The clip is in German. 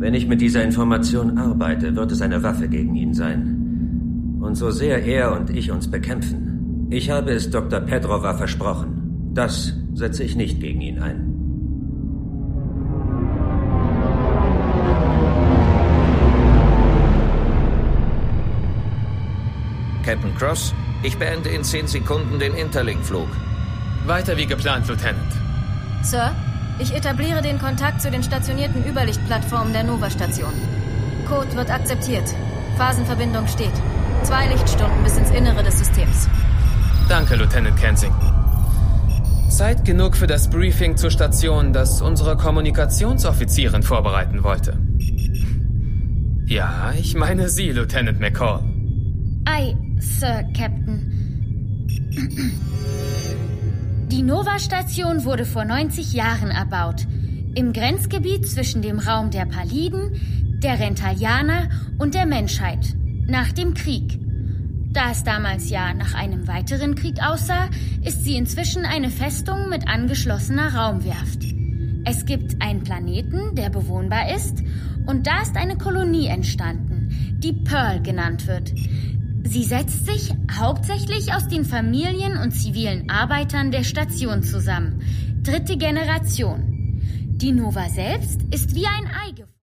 Wenn ich mit dieser Information arbeite, wird es eine Waffe gegen ihn sein. Und so sehr er und ich uns bekämpfen, ich habe es Dr. Petrova versprochen. Das setze ich nicht gegen ihn ein. Captain Cross, ich beende in 10 Sekunden den Interlink-Flug. Weiter wie geplant, Lieutenant. Sir, ich etabliere den Kontakt zu den stationierten Überlichtplattformen der Nova-Station. Code wird akzeptiert. Phasenverbindung steht. 2 Lichtstunden bis ins Innere des Systems. Danke, Lieutenant Kensington. Zeit genug für das Briefing zur Station, das unsere Kommunikationsoffizierin vorbereiten wollte. Ja, ich meine Sie, Lieutenant McCall. Ei, Sir, Captain. Die Nova-Station wurde vor 90 Jahren erbaut. Im Grenzgebiet zwischen dem Raum der Paliden, der Rentalianer und der Menschheit. Nach dem Krieg. Da es damals ja nach einem weiteren Krieg aussah, ist sie inzwischen eine Festung mit angeschlossener Raumwerft. Es gibt einen Planeten, der bewohnbar ist, und da ist eine Kolonie entstanden, die Pearl genannt wird. Sie setzt sich hauptsächlich aus den Familien und zivilen Arbeitern der Station zusammen. 3. Generation. Die Nova selbst ist wie ein Ei